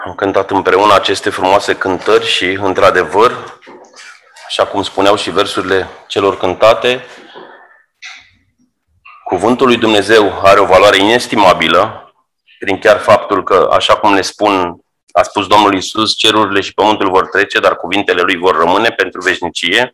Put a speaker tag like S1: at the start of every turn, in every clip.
S1: Am cântat împreună aceste frumoase cântări și, într-adevăr, așa cum spuneau și versurile celor cântate, cuvântul lui Dumnezeu are o valoare inestimabilă, prin chiar faptul că, așa cum ne a spus Domnul Iisus, cerurile și pământul vor trece, dar cuvintele lui vor rămâne pentru veșnicie.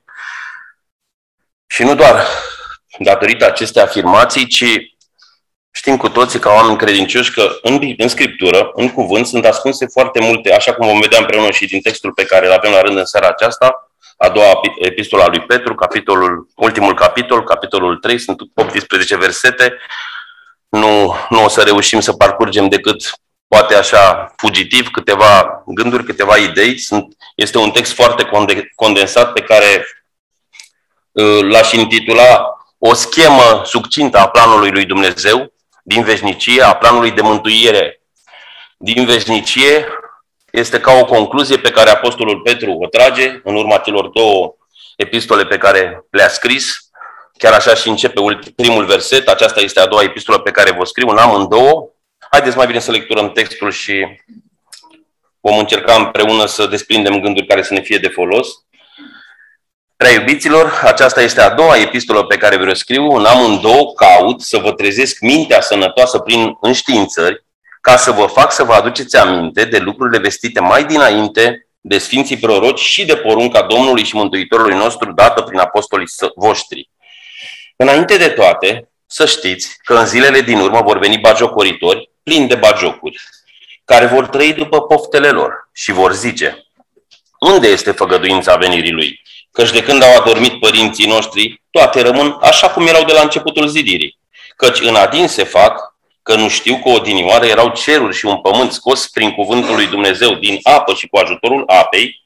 S1: Și nu doar datorită acestei afirmații, ci știm cu toții ca oameni credincioși că în Scriptură, în cuvânt, sunt ascunse foarte multe, așa cum vom vedea împreună și din textul pe care îl avem la rând în seara aceasta, a doua epistola a lui Petru, ultimul capitol, capitolul 3, sunt 18 versete. Nu o să reușim să parcurgem decât, poate așa, fugitiv, câteva gânduri, câteva idei. Este un text foarte condensat pe care l-aș intitula o schemă succintă a planului lui Dumnezeu din veșnicie, a planului de mântuire din veșnicie. Este ca o concluzie pe care Apostolul Petru o trage în urma celor două epistole pe care le-a scris. Chiar așa și începe primul verset. Aceasta este a doua epistolă pe care vă scriu în amândouă. Haideți mai bine să lecturăm textul și vom încerca împreună să desprindem gânduri care să ne fie de folos. Prea iubiților, aceasta este a doua epistolă pe care vă scriu. În amândouă caut să vă trezesc mintea sănătoasă prin înștiințări, ca să vă fac să vă aduceți aminte de lucrurile vestite mai dinainte de Sfinții Proroci și de porunca Domnului și Mântuitorului nostru dată prin apostolii voștri. Înainte de toate, să știți că în zilele din urmă vor veni bagiocoritori, plini de bagiocuri, care vor trăi după poftele lor și vor zice: unde este făgăduința venirii lui? Căci de când au adormit părinții noștri, toate rămân așa cum erau de la începutul zidirii. Căci în adin se fac că nu știu că odinioară erau ceruri și un pământ scos prin cuvântul lui Dumnezeu din apă și cu ajutorul apei,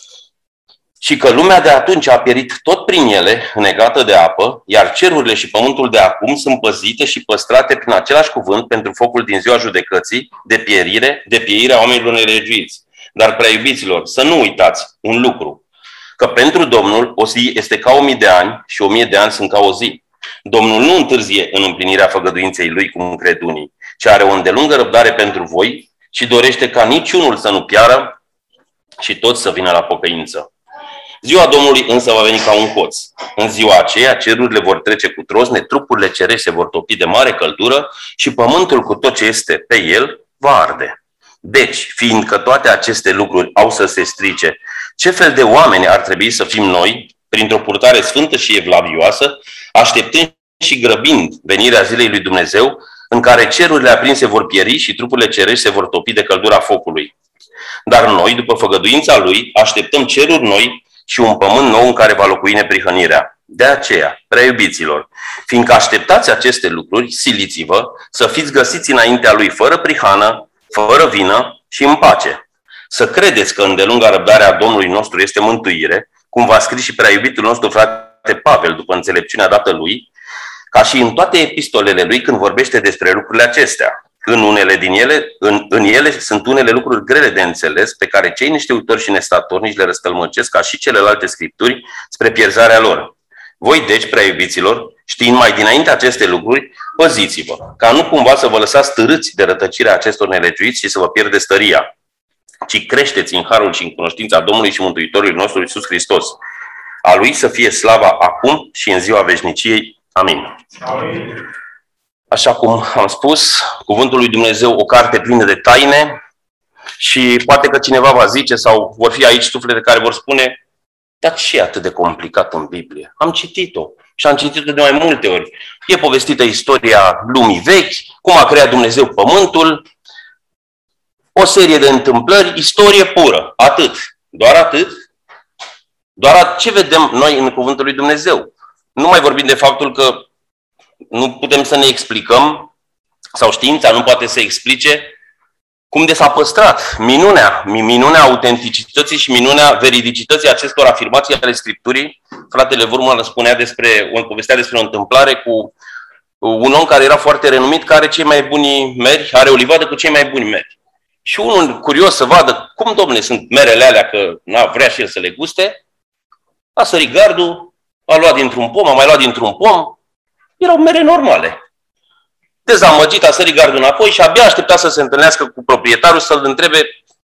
S1: și că lumea de atunci a pierit tot prin ele, negată de apă, iar cerurile și pământul de acum sunt păzite și păstrate prin același cuvânt pentru focul din ziua judecății, de pieirea oamenilor nelegiuiți. Dar, prea iubiților, să nu uitați un lucru, că pentru Domnul o zi este ca 1000 de ani și 1000 de ani sunt ca o zi. Domnul nu întârzie în împlinirea făgăduinței lui, cum cred unii, ci are o îndelungă răbdare pentru voi și dorește ca niciunul să nu piară și toți să vină la pocăință. Ziua Domnului însă va veni ca un hoț. În ziua aceea cerurile vor trece cu trosne, trupurile cerești se vor topi de mare căldură și pământul cu tot ce este pe el va arde. Deci, fiindcă toate aceste lucruri au să se strice, ce fel de oameni ar trebui să fim noi, printr-o purtare sfântă și evlavioasă, așteptând și grăbind venirea zilei lui Dumnezeu, în care cerurile aprinse vor pieri și trupurile cerești se vor topi de căldura focului. Dar noi, după făgăduința lui, așteptăm ceruri noi și un pământ nou în care va locui neprihănirea. De aceea, prea iubiților, fiindcă așteptați aceste lucruri, siliți-vă să fiți găsiți înaintea lui fără prihană, fără vină și în pace. Să credeți că îndelunga răbdarea Domnului nostru este mântuire, cum v-a scris și prea iubitul nostru frate Pavel după înțelepciunea dată lui, ca și în toate epistolele lui când vorbește despre lucrurile acestea. În ele sunt unele lucruri grele de înțeles, pe care cei neștiutori și nestatornici le răstălmăcesc ca și celelalte scripturi spre pierzarea lor. Voi, deci, prea iubiților, știind mai dinainte aceste lucruri, păziți-vă, ca nu cumva să vă lăsați târâți de rătăcirea acestor nelegiuiți și să vă pierdeți tăria, ci creșteți în harul și în cunoștința Domnului și Mântuitorului nostru Iisus Hristos. A Lui să fie slava acum și în ziua veșniciei. Amin. Amin. Așa cum am spus, cuvântul lui Dumnezeu, o carte plină de taine, și poate că cineva va zice, sau vor fi aici suflete care vor spune: dar ce e atât de complicat în Biblie? Am citit-o și am citit-o de mai multe ori. E povestită istoria lumii vechi, cum a creat Dumnezeu pământul, o serie de întâmplări, istorie pură. Atât. Doar atât. Doar ce vedem noi în cuvântul lui Dumnezeu. Nu mai vorbim de faptul că nu putem să ne explicăm, sau știința nu poate să explice cum de s-a păstrat minunea autenticității și minunea veridicității acestor afirmații ale Scripturii. Fratele Vurmă povestea despre o întâmplare cu un om care era foarte renumit, care are cei mai buni meri, are o livadă cu cei mai buni meri. Și unul curios să vadă cum, domne, sunt merele alea, că vrea și el să le guste, a sărit gardul, a luat dintr-un pom, a mai luat dintr-un pom, erau mere normale. Dezamăgit, a sărit gardul înapoi și abia aștepta să se întâlnească cu proprietarul să-l întrebe: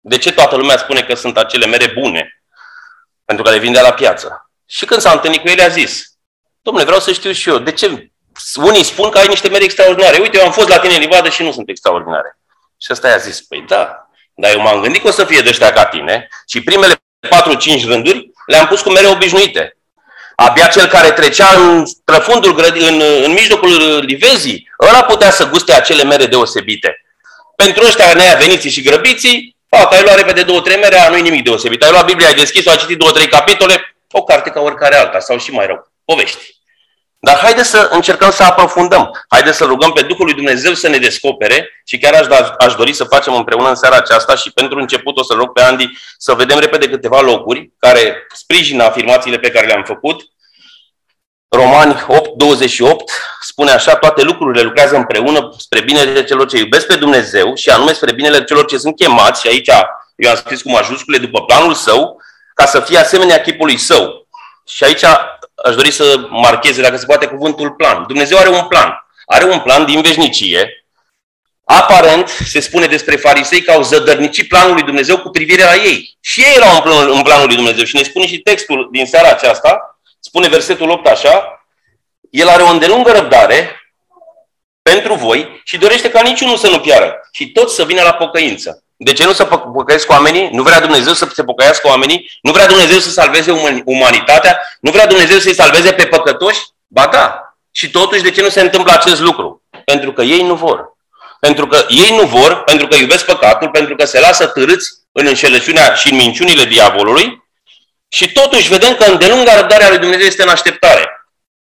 S1: De ce toată lumea spune că sunt acele mere bune? Pentru că le vindea la piață. Și când s-a întâlnit cu el, a zis: dom'le, vreau să știu și eu, de ce unii spun că ai niște mere extraordinare? Uite, eu am fost la tine în livadă și nu sunt extraordinare. Și ăsta i-a zis: păi da, dar eu m-am gândit că o să fie de ăștia ca tine și primele 4-5 rânduri le-am pus cu mere obișnuite. Abia cel care trecea în trăfundul, în mijlocul livezii, ăla putea să guste acele mere deosebite. Pentru ăștia neaveniții și grăbiții, ai luat repede 2-3 mere, nu-i nimic deosebit. Ai luat Biblia, ai deschis-o, ai citit 2-3 capitole, o carte ca oricare alta, sau și mai rău, povești. Dar haideți să încercăm să aprofundăm. Haideți să rugăm pe Duhul lui Dumnezeu să ne descopere și chiar aș dori să facem împreună în seara aceasta și pentru început o să rog pe Andy să vedem repede câteva locuri care sprijină afirmațiile pe care le-am făcut. Romani 8:28 spune așa: toate lucrurile lucrează împreună spre binele celor ce iubesc pe Dumnezeu și anume spre binele celor ce sunt chemați, și aici eu am scris cu majuscule, după planul său, ca să fie asemenea chipului său. Și aici aș dori să marcheze, dacă se poate, cuvântul plan. Dumnezeu are un plan. Are un plan din veșnicie. Aparent, se spune despre farisei că au zădărnicit planul lui Dumnezeu cu privire la ei. Și ei erau în planul lui Dumnezeu. Și ne spune și textul din seara aceasta, spune versetul 8 așa: El are o îndelungă răbdare pentru voi și dorește ca niciunul să nu piară și toți să vină la pocăință. De ce nu se pocăiesc oamenii? Nu vrea Dumnezeu să se pocăiască oamenii? Nu vrea Dumnezeu să salveze umanitatea? Nu vrea Dumnezeu să-i salveze pe păcătoși? Ba da. Și totuși, de ce nu se întâmplă acest lucru? Pentru că ei nu vor. Pentru că ei nu vor, pentru că iubesc păcatul, pentru că se lasă târâți în înșelăciunea și în minciunile diavolului. Și totuși vedem că îndelunga răbdarea lui Dumnezeu este în așteptare.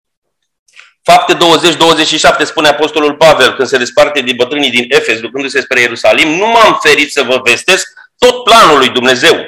S1: Fapte 20-27 spune Apostolul Pavel când se desparte de bătrânii din Efes, ducându-se spre Ierusalim: nu m-am ferit să vă vestesc tot planul lui Dumnezeu.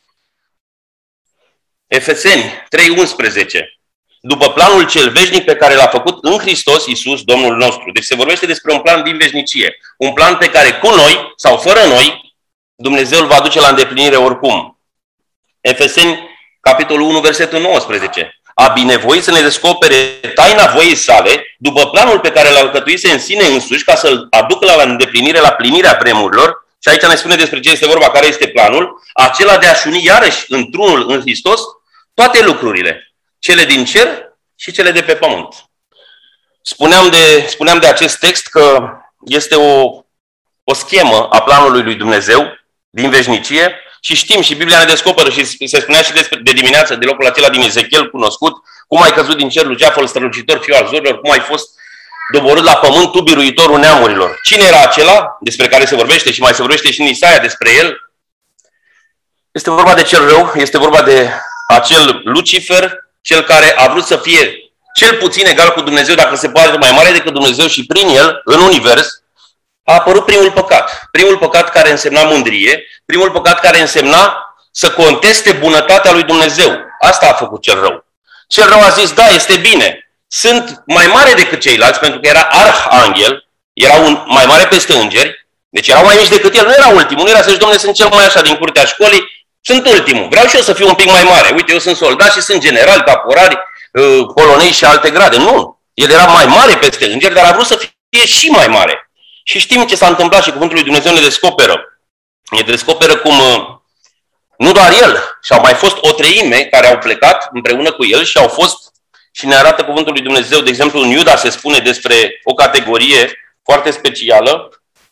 S1: Efeseni 3:11: după planul cel veșnic pe care l-a făcut în Hristos Iisus, Domnul nostru. Deci se vorbește despre un plan din veșnicie. Un plan pe care cu noi sau fără noi Dumnezeu îl va duce la îndeplinire oricum. Efeseni capitolul 1, versetul 19: a binevoit să ne descopere taina voiei sale, după planul pe care l-a alcătuise în sine însuși, ca să-l aducă la îndeplinire, la plinirea vremurilor. Și aici ne spune despre ce este vorba, care este planul, acela de a-și uni iarăși într-unul în Hristos toate lucrurile, cele din cer și cele de pe pământ. Spuneam de acest text că este o schemă a planului lui Dumnezeu din veșnicie. Și știm, și Biblia ne descoperă, și se spunea și de dimineață, de locul acela din Ezechiel cunoscut, cum ai căzut din cer, luceafăl strălucitor, fiul al zorilor, cum ai fost doborât la pământ, tu biruitorul neamurilor. Cine era acela despre care se vorbește și mai se vorbește și în Isaia despre el? Este vorba de cel rău, este vorba de acel Lucifer, cel care a vrut să fie cel puțin egal cu Dumnezeu, dacă se poate mai mare decât Dumnezeu, și prin el, în univers, a apărut primul păcat. Primul păcat care însemna mândrie, primul păcat care însemna să conteste bunătatea lui Dumnezeu. Asta a făcut cel rău. Cel rău a zis: da, este bine, sunt mai mare decât ceilalți, pentru că era arhanghel, era un mai mare peste îngeri, deci erau mai mici decât el, nu era ultimul, nu era să zici: dom'le, sunt cel mai așa din curtea școlii, sunt ultimul, vreau și eu să fiu un pic mai mare, uite, eu sunt soldat și sunt general, caporari, colonei și alte grade. Nu, el era mai mare peste îngeri, dar a vrut să fie și mai mare. Și știm ce s-a întâmplat și cuvântul lui Dumnezeu ne descoperă. Ne descoperă cum nu doar el, și au mai fost o treime care au plecat împreună cu el și au fost, și ne arată cuvântul lui Dumnezeu, de exemplu în Iuda se spune despre o categorie foarte specială.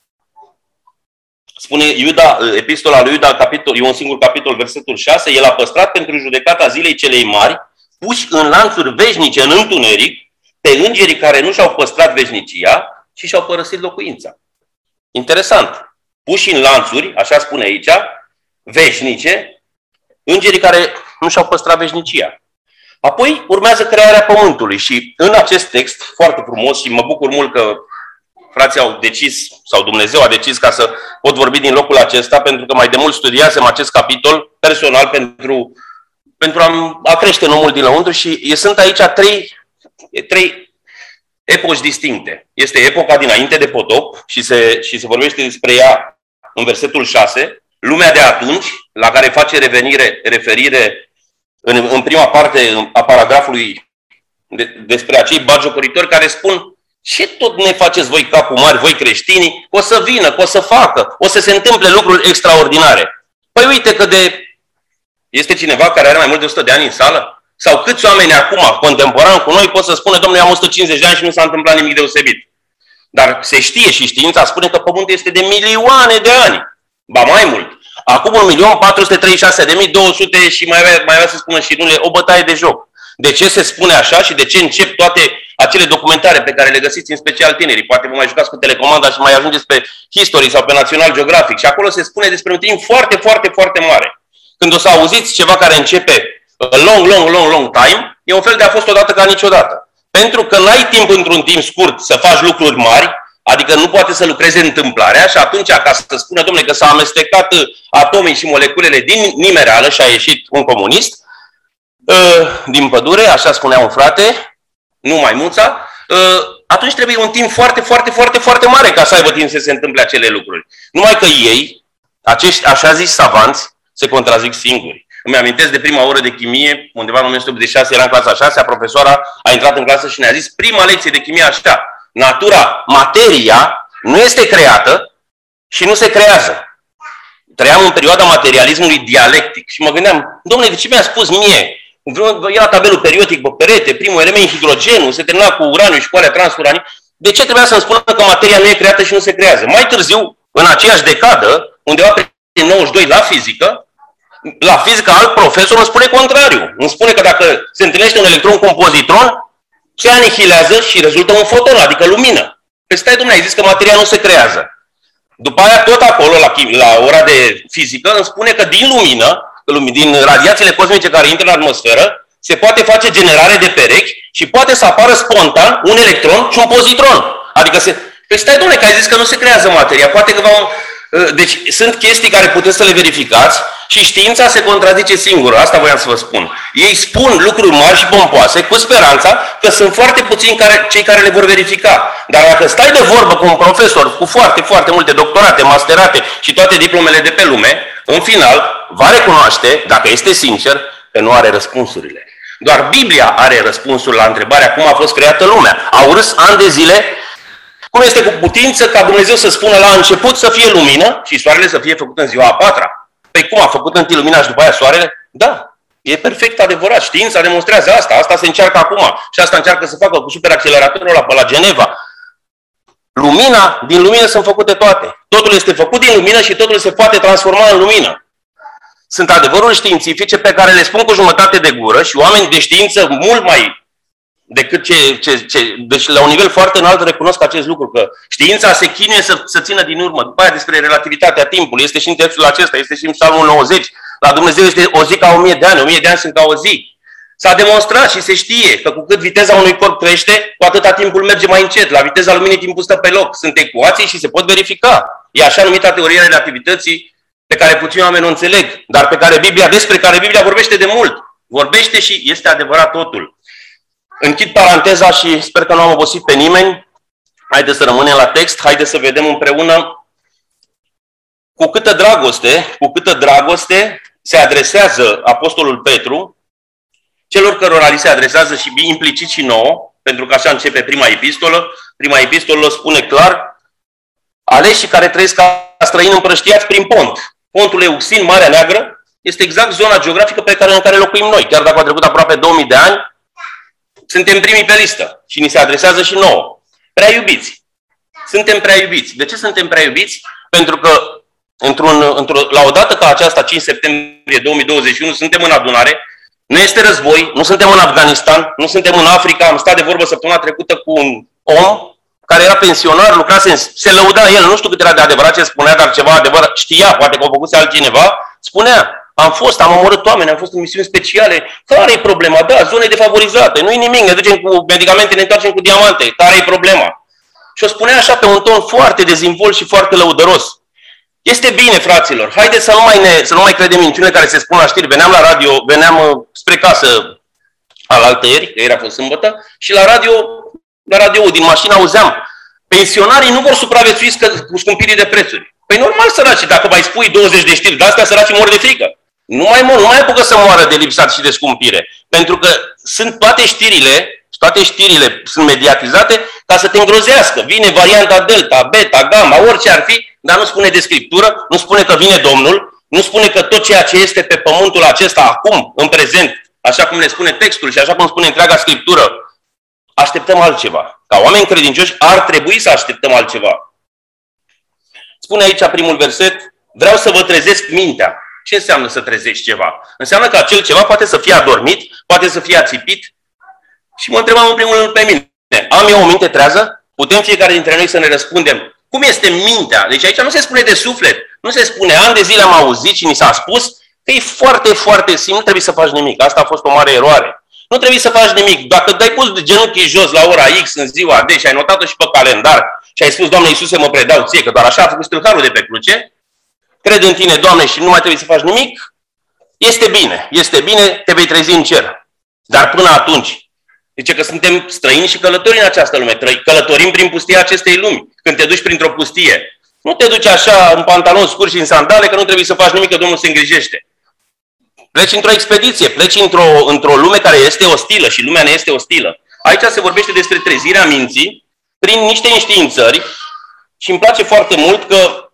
S1: Spune Iuda, epistola lui Iuda, capitol, e un singur capitol, versetul 6, el a păstrat pentru judecata zilei celei mari, puși în lanțuri veșnice în întuneric, pe îngerii care nu și-au păstrat veșnicia și și-au părăsit locuința. Interesant. Puși în lanțuri, așa spune aici, veșnice, îngerii care nu și-au păstrat veșnicia. Apoi urmează crearea pământului și în acest text, foarte frumos, și mă bucur mult că frații au decis, sau Dumnezeu a decis ca să pot vorbi din locul acesta, pentru că mai de mult studiasem acest capitol personal pentru a crește în omul din lăuntru și sunt aici trei epoci distincte. Este epoca dinainte de potop și se vorbește despre ea în versetul 6, lumea de atunci, la care face referire în prima parte a paragrafului despre acei batjocoritori care spun: ce tot ne faceți voi capul mari, voi creștinii, că o să vină, că o să facă, o să se întâmple lucruri extraordinare. uite că este cineva care are mai mult de 100 de ani în sală? Sau câți oameni acum, contemporan cu noi, pot să spună, domnule, am 150 de ani și nu s-a întâmplat nimic deosebit. Dar se știe și știința spune că Pământul este de milioane de ani. Ba mai mult. Acum 1.436.200 și mai avea să spună și numele, o bătaie de joc. De ce se spune așa și de ce încep toate acele documentare pe care le găsiți în special tinerii? Poate vă mai jucați cu telecomanda și mai ajungeți pe History sau pe National Geographic. Și acolo se spune despre un timp foarte, foarte, foarte mare. Când o să auziți ceva care începe long time, e un fel de a fost odată ca niciodată. Pentru că n-ai timp într-un timp scurt să faci lucruri mari, adică nu poate să lucreze întâmplarea și atunci, ca să spună, domnule, că s-a amestecat atomii și moleculele din nimereală și a ieșit un comunist din pădure, așa spunea un frate, nu maimuța, atunci trebuie un timp foarte, foarte, foarte, foarte mare ca să aibă timp să se întâmple acele lucruri. Numai că ei, acești așa zis savanți, se contrazic singuri. Îmi amintesc de prima oră de chimie, undeva în 1986, era în clasa 6, profesoara a intrat în clasă și ne-a zis, prima lecție de chimie așa, natura, materia, nu este creată și nu se creează. Trăiam în perioada materialismului dialectic și mă gândeam, domnule, de ce mi-a spus mie? Era tabelul periodic pe perete, primul element hidrogenul, se termina cu uraniu și cu alea transuranii. De ce trebuia să-mi spună că materia nu e creată și nu se creează? Mai târziu, în aceeași decadă, undeva prin 92 la fizică alt profesor îmi spune contrariu. Îmi spune că dacă se întâlnește un electron cu un pozitron, se anihilează și rezultă un foton, adică lumină. Păi stai, domnule, ai zis că materia nu se creează. După aia, tot acolo, la ora de fizică, îmi spune că din lumină, din radiațiile cosmice care intră în atmosferă, se poate face generare de perechi și poate să apară spontan un electron și un pozitron. Adică Păi stai, domnule, că ai zis că nu se creează materia. Poate că Deci sunt chestii care puteți să le verificați și știința se contrazice singură. Asta voiam să vă spun. Ei spun lucruri mari și pompoase cu speranța că sunt foarte puțini cei care le vor verifica. Dar dacă stai de vorbă cu un profesor cu foarte, foarte multe doctorate, masterate și toate diplomele de pe lume, în final va recunoaște, dacă este sincer, că nu are răspunsurile. Doar Biblia are răspunsul la întrebarea cum a fost creată lumea. Au râs ani de zile. Cum este cu putință ca Dumnezeu să spună la început să fie lumină și soarele să fie făcut în ziua a patra? Păi cum a făcut întâi lumina și după aia soarele? Da, e perfect adevărat. Știința demonstrează asta. Asta se încearcă acum. Și asta încearcă să facă cu superacceleratorul ăla pe la Geneva. Din lumină sunt făcute toate. Totul este făcut din lumină și totul se poate transforma în lumină. Sunt adevăruri științifice pe care le spun cu jumătate de gură și oameni de știință mult mai decât deci la un nivel foarte înalt recunosc acest lucru, că știința se chinuie să țină din urmă. După aia despre relativitatea timpului, este și în textul acesta, este și în Psalmul 90. La Dumnezeu este o zi ca 1000 de ani, 1000 de ani sunt ca o zi. S-a demonstrat și se știe că cu cât viteza unui corp crește, cu atâta timpul merge mai încet. La viteza luminii timpul stă pe loc. Sunt ecuații și se pot verifica. E așa numita teorie a relativității pe care puțini oameni o înțeleg, dar despre care Biblia vorbește de mult. Vorbește și este adevărat totul. Închid paranteza și sper că nu am obosit pe nimeni. Haideți să rămânem la text, haideți să vedem împreună cu câtă dragoste se adresează Apostolul Petru celor cărora li se adresează și implicit și nouă, pentru că așa începe prima epistolă. Prima epistolă spune clar: aleșii care trăiesc ca străini împrăștiați prin pont. Pontul Euxin, Marea Neagră, este exact zona geografică în care locuim noi. Chiar dacă au trecut aproape 2000 de ani, suntem primii pe listă și ni se adresează și nouă. Prea iubiți. Suntem prea iubiți. De ce suntem prea iubiți? Pentru că la o dată ca aceasta, 5 septembrie 2021, suntem în adunare, nu este război, nu suntem în Afganistan, nu suntem în Africa. Am stat de vorbă săptămâna trecută cu un om care era pensionar, lucrase, se lăuda el, nu știu cât era de adevărat ce spunea, dar ceva adevărat știa, poate că o făcuse altcineva, spunea: am omorât oameni, am fost în misiuni speciale. Care e problema? Da, zone defavorizate, nu-i nimic, ne ducem cu medicamente, ne întoarcem cu diamante. Care e problema? Și o spunea așa pe un ton foarte dezvolt și foarte lăudăros. Este bine, fraților, haideți să nu mai credem minciunile care se spun la știri. Veneam spre casă alaltăieri, că ieri a fost sâmbătă, și la radio din mașină auzeam: pensionarii nu vor supraviețui cu scumpirii de prețuri. Păi normal, săraci, dacă mai spui 20 de știri de astea, săracii mor de frică. Nu mai apucă să moară de lipsat și de scumpire. Pentru că sunt toate știrile sunt mediatizate ca să te îngrozească. Vine varianta Delta, Beta, Gamma, orice ar fi, dar nu spune de Scriptură, nu spune că vine Domnul, Nu spune că tot ceea ce este pe pământul acesta acum, în prezent, așa cum ne spune textul și așa cum spune întreaga Scriptură, așteptăm altceva. Ca oameni credincioși ar trebui să așteptăm altceva. Spune aici primul verset, vreau să vă trezesc mintea. Ce înseamnă să trezești ceva? Înseamnă că acel ceva poate să fie adormit, poate să fie ațipit. Și mă întrebam în primul rând pe mine, am eu o minte trează? Putem fiecare dintre noi să ne răspundem, cum este mintea? Deci aici nu se spune de suflet, nu se spune, ani de zile am auzit și ni s-a spus că e foarte, foarte simplu, nu trebuie să faci nimic. Asta a fost o mare eroare. Nu trebuie să faci nimic. Dacă te-ai pus genunchii jos la ora X în ziua D și ai notat-o și pe calendar și ai spus, Doamne Iisuse, mă predau ție, că doar așa a făcut stâlharul de pe cruce, cred în tine, Doamne, și nu mai trebuie să faci nimic, este bine, te vei trezi în cer. Dar până atunci, zice că suntem străini și călători în această lume, călătorim prin pustia acestei lumi. Când te duci printr-o pustie, nu te duci așa în pantaloni scurți și în sandale, că nu trebuie să faci nimic, că Domnul se îngrijește. Pleci într-o expediție, pleci într-o lume care este ostilă și lumea ne este ostilă. Aici se vorbește despre trezirea minții prin niște înștiințări și îmi place foarte mult că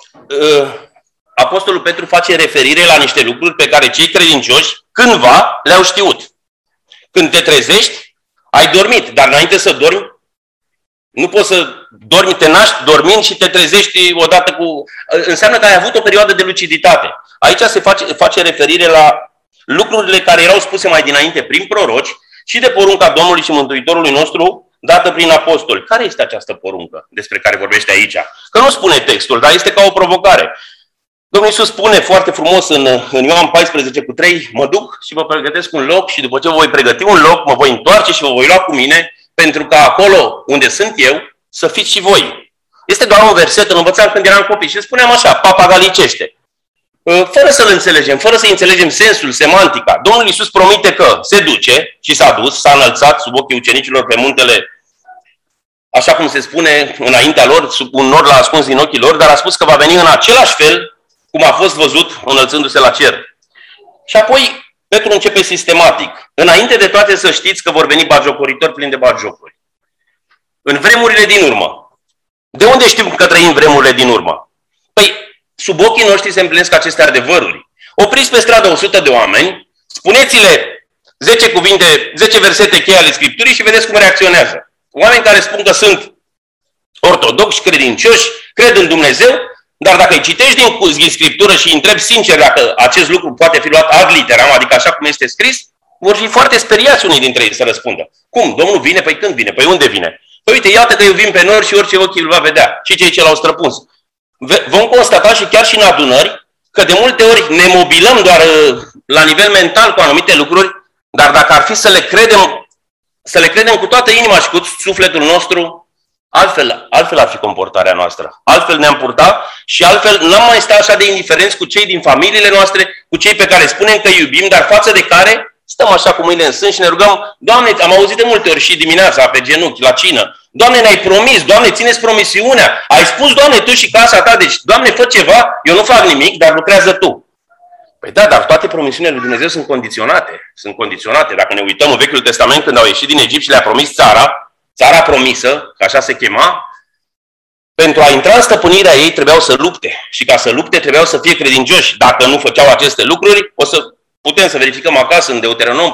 S1: Apostolul Petru face referire la niște lucruri pe care cei credincioși cândva le-au știut. Când te trezești, ai dormit, dar înainte să dormi, nu poți să dormi, te naști dormind și te trezești odată cu... Înseamnă că ai avut o perioadă de luciditate. Aici se face referire la lucrurile care erau spuse mai dinainte prin proroci și de porunca Domnului și Mântuitorului nostru dată prin apostoli. Care este această poruncă despre care vorbește aici? Că nu spune textul, dar este ca o provocare. Domnul Iisus spune foarte frumos în Ioan 14:3, mă duc și vă pregătesc un loc și după ce vă voi pregăti un loc, mă voi întoarce și vă voi lua cu mine, pentru că acolo unde sunt eu, să fiți și voi. Este doar un verset, îl învățam când eram copii și spuneam așa, papagalicește. Fără să-l înțelegem, fără să înțelegem sensul, semantica. Domnul Iisus promite că se duce și s-a dus, s-a înălțat sub ochii ucenicilor pe muntele, așa cum se spune înaintea lor, sub un nor l-a ascuns din ochii lor, dar a spus că va veni în același fel cum a fost văzut înălțându-se la cer. Și apoi Petru începe sistematic. Înainte de toate să știți că vor veni batjocoritori plini de batjocuri. În vremurile din urmă. De unde știm că trăim vremurile din urmă? Păi, sub ochii noștri se împlinesc aceste adevăruri. Opriți pe stradă 100 de oameni, spuneți-le 10 cuvinte, 10 versete cheie ale Scripturii și vedeți cum reacționează. Oameni care spun că sunt ortodoxi, credincioși, cred în Dumnezeu, dar dacă îi citești din Scriptură și îi întrebi sincer dacă acest lucru poate fi luat ad literam, adică așa cum este scris, vor fi foarte speriați unii dintre ei să răspundă. Cum? Domnul vine? Păi când vine? Păi unde vine? Păi uite, iată că eu vin pe nor și orice ochi îl va vedea. Și cei ce l-au străpuns. Vom constata și chiar și în adunări că de multe ori ne mobilăm doar la nivel mental cu anumite lucruri, dar dacă ar fi să le credem cu toată inima și cu sufletul nostru, altfel ar fi comportarea noastră. Altfel ne-am purta și altfel n-am mai sta așa de indiferenți cu cei din familiile noastre, cu cei pe care spunem că iubim, dar față de care stăm așa cu mâinile în sân și ne rugăm, Doamne, am auzit de multe ori și dimineața pe genunchi, la cină, Doamne, ne-ai promis, Doamne, țineți promisiunea, ai spus, Doamne, Tu și casa Ta, deci, Doamne, fă ceva, eu nu fac nimic, dar lucrează Tu. Păi da, dar toate promisiunile lui Dumnezeu sunt condiționate. Sunt condiționate. Dacă ne uităm în Vechiul Testament, când au ieșit din Egipt și le-a promis țara promisă, că așa se chema, pentru a intra în stăpânirea ei trebuiau să lupte. Și ca să lupte trebuiau să fie credincioși. Dacă nu făceau aceste lucruri, putem să verificăm acasă în Deuteronom,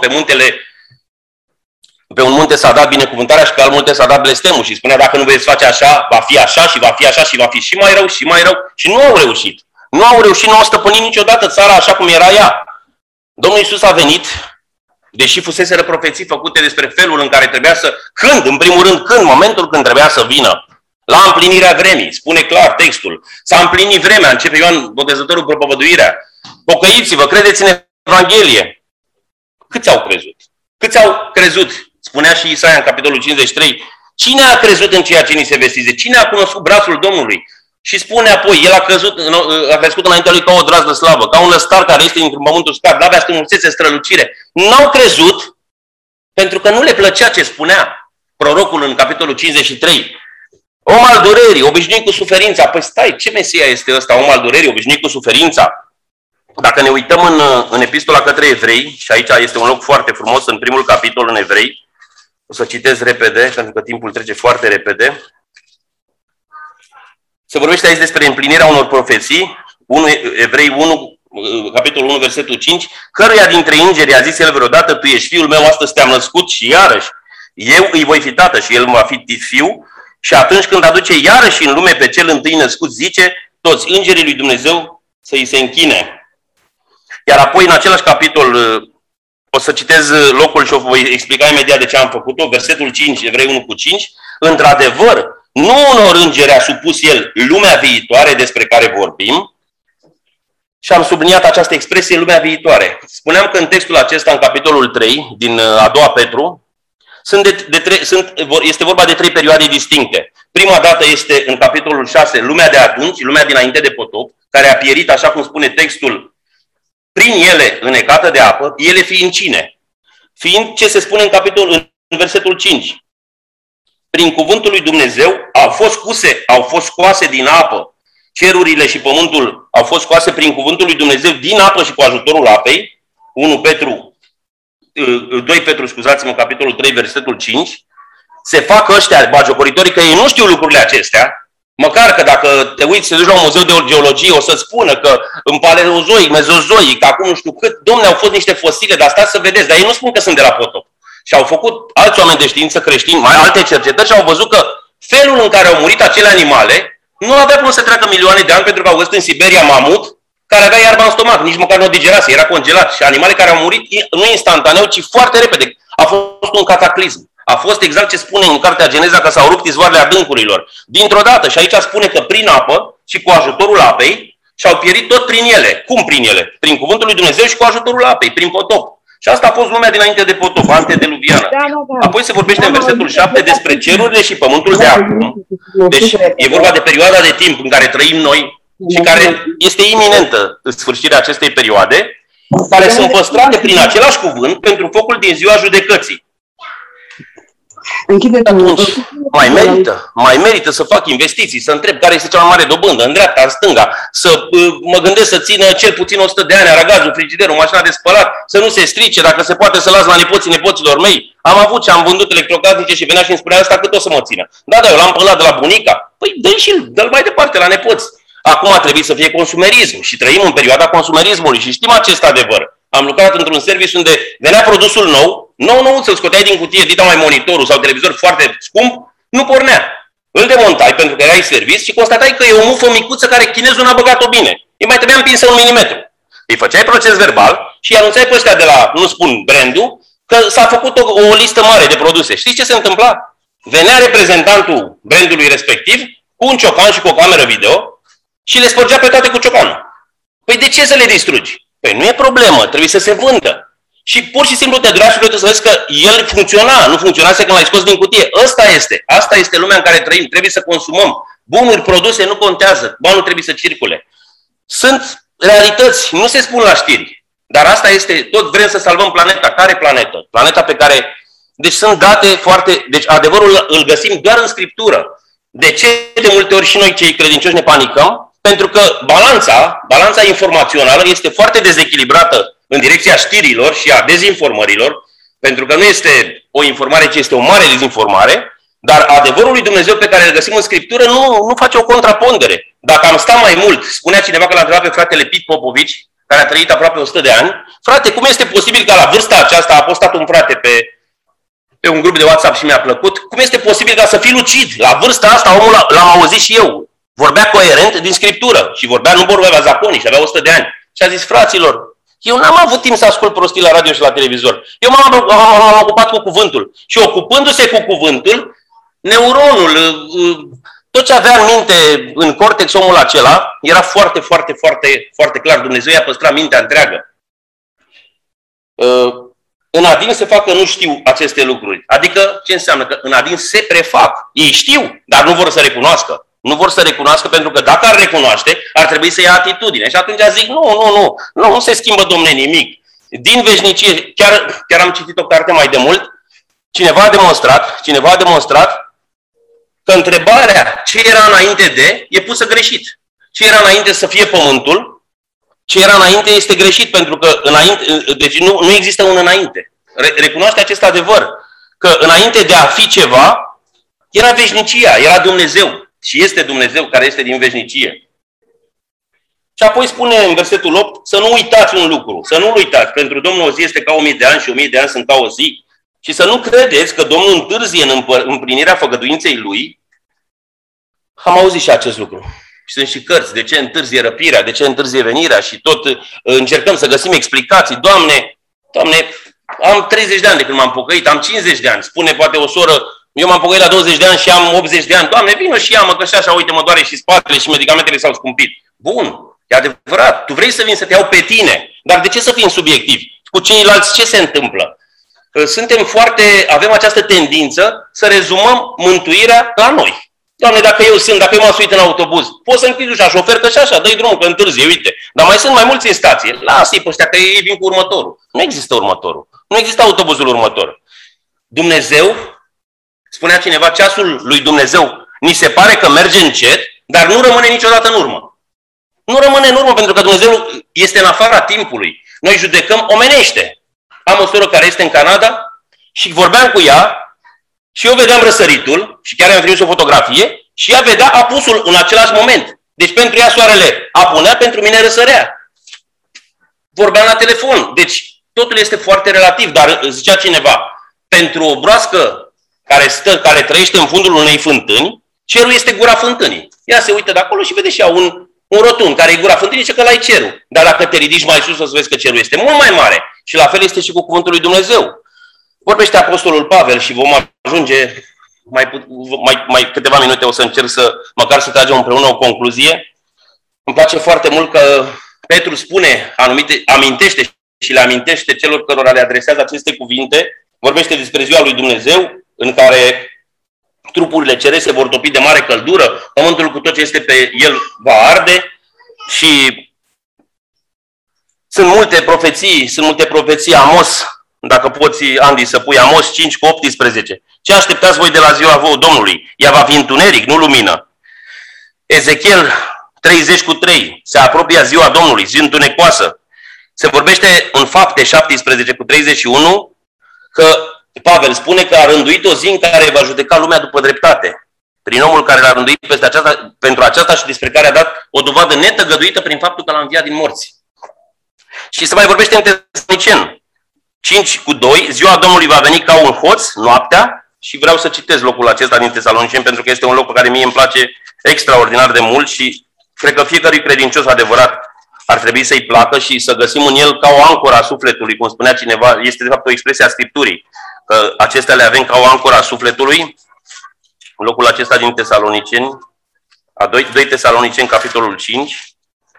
S1: pe un munte s-a dat binecuvântarea și pe alt munte s-a dat blestemul. Și spunea, dacă nu veți face așa, va fi așa și va fi așa și va fi și mai rău și mai rău. Și nu au reușit. Nu au reușit, nu au stăpânit niciodată țara așa cum era ea. Domnul Iisus a venit, deși fuseseră profeții făcute despre felul în care trebuia să... În primul rând, momentul când trebuia să vină. La împlinirea vremii, spune clar textul. S-a împlinit vremea, începe Ioan Botezătorul propovăduirea. Pocăiți-vă, credeți în Evanghelie. Câți au crezut? Câți au crezut? Spunea și Isaia în capitolul 53. Cine a crezut în ceea ce ni se vestize? Cine a cunoscut brațul Domnului? Și spune apoi, el a crescut înaintea lui ca o drazdă slavă, ca un lăstar care este dintr-un pământ uscat, n-avea strămuțețe, strălucire. N-au crezut pentru că nu le plăcea ce spunea prorocul în capitolul 53. Om al durerii, obișnuit cu suferința. Păi stai, ce Mesia este ăsta, om al durerii, obișnuit cu suferința? Dacă ne uităm în epistola către evrei, și aici este un loc foarte frumos, în primul capitol în Evrei, o să citesc repede, pentru că timpul trece foarte repede. Se vorbește aici despre împlinirea unor profeții, Evrei 1, capitolul 1, versetul 5, căruia dintre îngeri a zis el vreodată, tu ești fiul meu, astăzi te-am născut și iarăși eu îi voi fi tată și el va fi fiu. Și atunci când aduce iarăși în lume pe cel întâi născut, zice, toți îngerii lui Dumnezeu să îi se închine. Iar apoi, în același capitol, o să citez locul și o voi explica imediat de ce am făcut-o, versetul 5, Evrei 1 cu 5, într-adevăr, nu unor îngeri a supus el lumea viitoare despre care vorbim, și am subliniat această expresie, lumea viitoare. Spuneam că în textul acesta, în capitolul 3, din a doua Petru, este vorba de 3 perioade distincte. Prima dată este în capitolul 6, lumea de atunci, lumea dinainte de potop, care a pierit, așa cum spune textul, prin ele înecată de apă, ele fiind cine? Fiind ce se spune în versetul 5. Prin cuvântul lui Dumnezeu au fost scoase din apă. Cerurile și pământul au fost scoase prin cuvântul lui Dumnezeu din apă și cu ajutorul apei. 2 Petru, scuzați-mă, capitolul 3, versetul 5. Se fac ăștia bagiocoritorii că ei nu știu lucrurile acestea. Măcar că dacă te uiți, te duci la un muzeu de geologie, o să-ți spună că în paleozoic, mezozoic, acum nu știu cât, domne, au fost niște fosile, dar stați să vedeți, dar ei nu spun că sunt de la potop. Și au făcut alți oameni de știință creștini, mai alte cercetări și au văzut că felul în care au murit acele animale nu avea cum să treacă milioane de ani, pentru că au văzut în Siberia mamut care avea iarba în stomac, nici măcar nu o digerase, era congelat. Și animale care au murit nu instantaneu, ci foarte repede. A fost un cataclism. A fost exact ce spune în cartea Geneza, că s-au rupt izvoarele adâncurilor. Dintr-o dată. Și aici spune că prin apă și cu ajutorul apei și-au pierit tot prin ele. Cum prin ele? Prin cuvântul lui Dumnezeu și cu ajutorul apei, prin potop. Și asta a fost lumea dinainte de potop, antediluviană. Apoi se vorbește în versetul 7 despre cerurile și pământul de acum. Deci e vorba de perioada de timp în care trăim noi și care este iminentă în sfârșirea acestei perioade, care sunt păstrate prin același cuvânt pentru focul din ziua judecății. Atunci, mai merită să fac investiții, să întreb care este cea mai mare dobândă, în dreapta, în stânga, să mă gândesc să țină cel puțin 100 de ani aragazul, frigiderul, mașina de spălat, să nu se strice, dacă se poate să las la nepoților mei. Am avut și am vândut electrocasnice și venea și îmi spunea asta cât o să mă țină. Da, eu l-am pălat de la bunica. Păi dă-l mai departe la nepoți. Acum trebuie să fie consumerism și trăim în perioada consumerismului și știm acest adevăr. Am lucrat într-un serviciu unde venea produsul nou, să-l scoteai din cutie, dita mai monitorul sau televizor foarte scump, nu pornea. Îl demontai pentru că erai serviciu și constatai că e o mufă micuță care chinezul n-a băgat-o bine. Îi mai trebuia împinsă 1 milimetru. Îi făceai proces verbal și îi anunțai pe ăștia de la, nu spun brandul, că s-a făcut o listă mare de produse. Știți ce se întâmpla? Venea reprezentantul brandului respectiv cu un ciocan și cu o cameră video și le spărgea pe toate cu ciocanul. Păi de ce să le distrugi? Păi nu e problemă, trebuie să se vândă. Și pur și simplu te durea sufletul să vezi că el funcționa, nu funcționase când l-ai scos din cutie. Asta este lumea în care trăim, trebuie să consumăm. Bunuri, produse nu contează, banul trebuie să circule. Sunt realități, nu se spun la știri, dar asta este, tot vrem să salvăm planeta. Care planetă? Planeta pe care... Deci sunt date foarte... Deci adevărul îl găsim doar în Scriptură. De ce de multe ori și noi cei credincioși ne panicăm? Pentru că balanța informațională este foarte dezechilibrată în direcția știrilor și a dezinformărilor, pentru că nu este o informare, ci este o mare dezinformare, dar adevărul lui Dumnezeu pe care îl găsim în Scriptură nu face o contrapondere. Dacă am stat mai mult, spunea cineva că l-a întrebat pe fratele Pit Popovici, care a trăit aproape 100 de ani, frate, cum este posibil ca la vârsta aceasta, a postat un frate pe un grup de WhatsApp și mi-a plăcut, cum este posibil ca să fii lucid? La vârsta asta, omul l-am auzit și eu. Vorbea coerent din Scriptură și nu vorbea zaconii și avea 100 de ani. Și a zis, fraților, eu n-am avut timp să ascult prostii la radio și la televizor. Eu m-am ocupat cu cuvântul. Și ocupându-se cu cuvântul, neuronul, tot ce avea în minte, în cortex omul acela, era foarte, foarte, foarte, foarte clar. Dumnezeu i-a păstrat mintea întreagă. În adin se fac că nu știu aceste lucruri. Adică, ce înseamnă? Că în adin se prefac. Ei știu, dar nu vor să recunoască. Nu vor să recunoască pentru că dacă ar recunoaște, ar trebui să ia atitudine. Și atunci zic, nu se schimbă, domne, nimic. Din veșnicie, chiar am citit o carte mai de mult, cineva a demonstrat că întrebarea ce era înainte de e pusă greșit. Ce era înainte să fie pământul, ce era înainte este greșit, pentru că deci nu există un înainte. Recunoaște acest adevăr, că înainte de a fi ceva, era veșnicia, era Dumnezeu. Și este Dumnezeu care este din veșnicie. Și apoi spune în versetul 8 să nu uitați un lucru, să nu uitați. Pentru Domnul o zi este ca 1000 de ani și 1000 de ani sunt ca o zi. Și să nu credeți că Domnul întârzie în împlinirea făgăduinței Lui. Am auzit și acest lucru. Și sunt și cărți. De ce întârzie răpirea? De ce întârzie venirea? Și tot încercăm să găsim explicații. Doamne, am 30 de ani de când m-am pocăit, am 50 de ani. Spune poate o soră, eu m-am pocăit la 20 de ani și am 80 de ani. Doamne, vină și ia-mă că și așa, uite, mă doare și spatele și medicamentele s-au scumpit. Bun, e adevărat. Tu vrei să vin să te iau pe tine. Dar de ce să fim subiectivi? Cu ceilalți ce se întâmplă? Avem această tendință să rezumăm mântuirea la noi. Doamne, dacă eu m-am suit în autobuz, poți să închizi ușa, șofer, că și așa, dă-i drumul, că întârzie, uite. Dar mai sunt mai mulți în stație. Lasă-i pe ăștia, că ei vin cu următorul. Nu există următorul. Nu există autobuzul următor. Dumnezeu, spunea cineva, ceasul lui Dumnezeu, ni se pare că merge încet, dar nu rămâne niciodată în urmă. Nu rămâne în urmă, pentru că Dumnezeu este în afara timpului. Noi judecăm omenește. Am o soră care este în Canada și vorbeam cu ea și eu vedeam răsăritul și chiar am trimis o fotografie și ea vedea apusul în același moment. Deci pentru ea soarele apunea, pentru mine răsărea. Vorbeam la telefon. Deci totul este foarte relativ, dar zicea cineva, pentru o broască care trăiește în fundul unei fântâni, cerul este gura fântânii. Ea se uită de acolo și vede și ea un rotund care e gura fântânii, zice că ăla e cerul. Dar dacă te ridici mai sus, o să vezi că cerul este mult mai mare. Și la fel este și cu cuvântul lui Dumnezeu. Vorbește Apostolul Pavel și vom ajunge mai câteva minute, o să încerc măcar să tragem împreună o concluzie. Îmi place foarte mult că Petru spune, amintește și le amintește celor cărora le adresează aceste cuvinte, vorbește despre ziua lui Dumnezeu, în care trupurile cerești se vor topi de mare căldură, pământul cu tot ce este pe el va arde și sunt multe profeții, Amos, dacă poți, Andy, să pui Amos 5:18. Ce așteptați voi de la ziua Domnului? Ea va fi întuneric, nu lumină. Ezechiel 30:3. Se apropie ziua Domnului, zi întunecoasă. Se vorbește în Fapte 17:31 că Pavel spune că a rânduit o zi în care va judeca lumea după dreptate. Prin omul care l-a rânduit pentru aceasta și despre care a dat o dovadă netăgăduită prin faptul că l-a înviat din morți. Și se mai vorbește în Tesaloniceni 5:2, ziua Domnului va veni ca un hoț, noaptea, și vreau să citez locul acesta din Tesaloniceni, pentru că este un loc pe care mie îmi place extraordinar de mult și cred că fiecărui credincios adevărat ar trebui să-i placă și să găsim în el ca o ancoră a sufletului, cum spunea cineva, este de fapt o expresie a Scripturii, că acestea le avem ca o ancoră a sufletului. Locul acesta din Tesaloniceni, 2 Tesaloniceni, capitolul 5,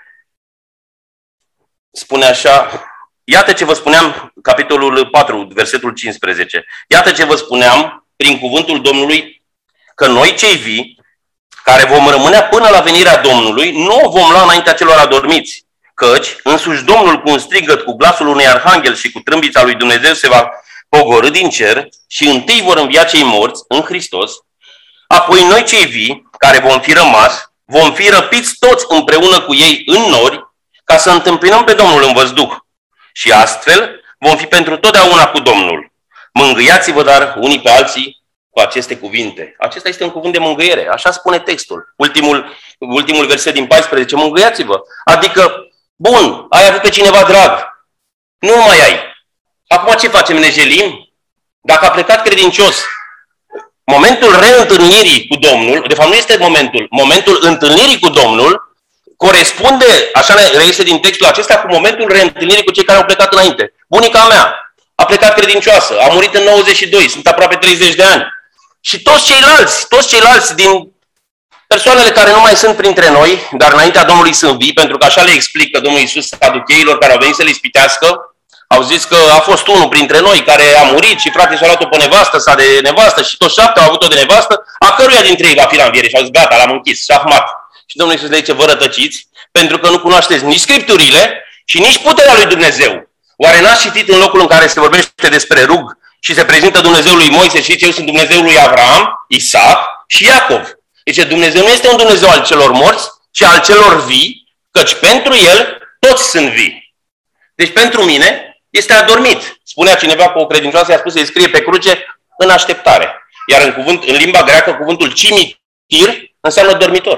S1: spune așa, iată ce vă spuneam, capitolul 4, versetul 15, iată ce vă spuneam prin cuvântul Domnului, că noi cei vii, care vom rămâne până la venirea Domnului, nu o vom lua înaintea celor adormiți, căci însuși Domnul cu un strigăt, cu glasul unui arhanghel și cu trâmbița lui Dumnezeu se va pogorî din cer și întâi vor învia cei morți în Hristos, apoi noi cei vii, care vom fi rămas, vom fi răpiți toți împreună cu ei în nori, ca să întâmpinăm pe Domnul în văzduh. Și astfel vom fi pentru totdeauna cu Domnul. Mângâiați-vă, dar, unii pe alții cu aceste cuvinte. Acesta este un cuvânt de mângâiere. Așa spune textul. Ultimul verset din 14. Mângâiați-vă. Adică, bun, ai avut pe cineva drag. Nu mai ai. Acum ce facem? Ne jelim? Dacă a plecat credincios, momentul reîntâlnirii cu Domnul, de fapt nu este momentul întâlnirii cu Domnul, corespunde, așa reiese din textul acesta, cu momentul reîntâlnirii cu cei care au plecat înainte. Bunica mea a plecat credincioasă, a murit în 92, sunt aproape 30 de ani. Și toți ceilalți din persoanele care nu mai sunt printre noi, dar înaintea Domnului sunt vii, pentru că așa le explică Domnul Iisus saducheilor care au venit să le ispitească, au zis că a fost unul printre noi care a murit și frate și-a luat-o pe nevastă sa de nevastă și toți 7 au avut-o de nevastă, a căruia dintre ei va fi la înviere și au zis gata, l-am închis, șahmat. Și Domnul Iisus le zice, vă rătăciți, pentru că nu cunoașteți nici Scripturile și nici puterea lui Dumnezeu. Oare n-ați citit în locul în care se vorbește despre rug și se prezintă Dumnezeul lui Moise și zice, eu sunt Dumnezeul lui Avram, Isaac și Iacov. Deci Dumnezeu nu este un Dumnezeu al celor morți, ci al celor vii, căci pentru El toți sunt vii. Deci pentru mine este adormit. Spunea cineva cu o credincioasă, i-a spus să-i scrie pe cruce în așteptare. Iar în limba greacă, cuvântul cimitir înseamnă dormitor.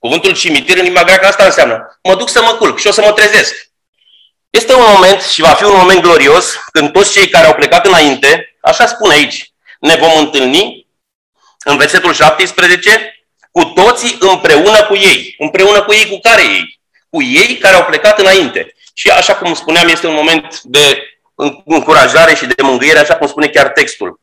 S1: Cuvântul cimitir în limba greacă asta înseamnă: mă duc să mă culc și o să mă trezesc. Este un moment și va fi un moment glorios când toți cei care au plecat înainte, așa spune aici, ne vom întâlni în versetul 17, cu toții împreună cu ei. Împreună cu ei, cu care ei? Cu ei care au plecat înainte. Și așa cum spuneam, este un moment de încurajare și de mângâiere, așa cum spune chiar textul.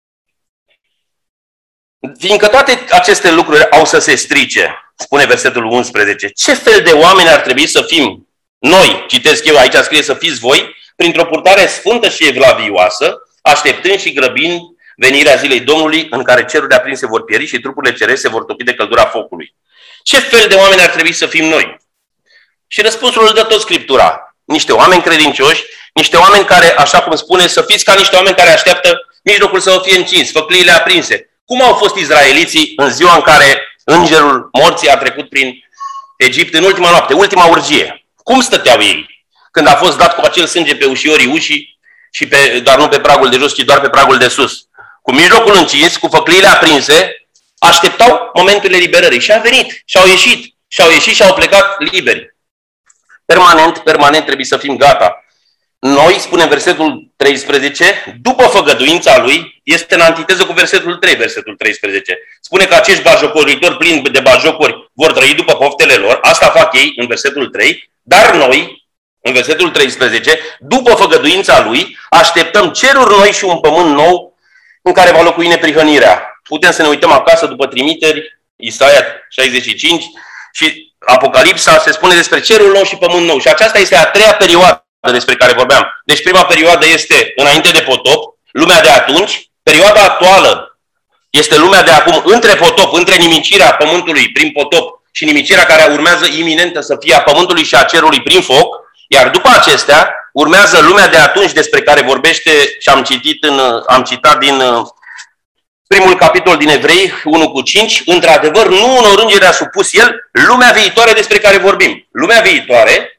S1: Fiindcă toate aceste lucruri au să se strice, spune versetul 11, ce fel de oameni ar trebui să fim noi, citesc eu, aici scrie să fiți voi, printr-o purtare sfântă și evlavioasă, așteptând și grăbind venirea zilei Domnului, în care cerurile aprinse vor pieri și trupurile cerești se vor topi de căldura focului. Ce fel de oameni ar trebui să fim noi? Și răspunsul îl dă tot Scriptura. Niște oameni credincioși, niște oameni care, așa cum spune, să fiți ca niște oameni care așteaptă mijlocul să fie încins, făcliile aprinse. Cum au fost izraeliții în ziua în care îngerul morții a trecut prin Egipt în ultima noapte, ultima urgie? Cum stăteau ei când a fost dat cu acel sânge pe ușiorii ușii, și dar nu pe pragul de jos, ci doar pe pragul de sus? Cu mijlocul încins, cu făcliile aprinse, așteptau momentul eliberării. Și a venit, și au ieșit și au plecat liberi. Permanent trebuie să fim gata. Noi, spune versetul 13, după făgăduința lui, este în antiteză cu versetul 3, versetul 13. Spune că acești bajocoritori plini de bajocuri vor trăi după poftele lor, asta fac ei în versetul 3, dar noi, în versetul 13, după făgăduința lui, așteptăm ceruri noi și un pământ nou în care va locui neprihănirea. Putem să ne uităm acasă după trimiteri, Isaia 65 și Apocalipsa, se spune despre cerul nou și pământ nou. Și aceasta este a treia perioadă despre care vorbeam. Deci prima perioadă este înainte de potop, lumea de atunci. Perioada actuală este lumea de acum, între potop, între nimicirea pământului prin potop și nimicirea care urmează iminentă să fie a pământului și a cerului prin foc. Iar după acestea urmează lumea de atunci despre care vorbește și am citat din primul capitol din Evrei 1:5. Într-adevăr, nu unor îngeri a supus el lumea viitoare despre care vorbim. Lumea viitoare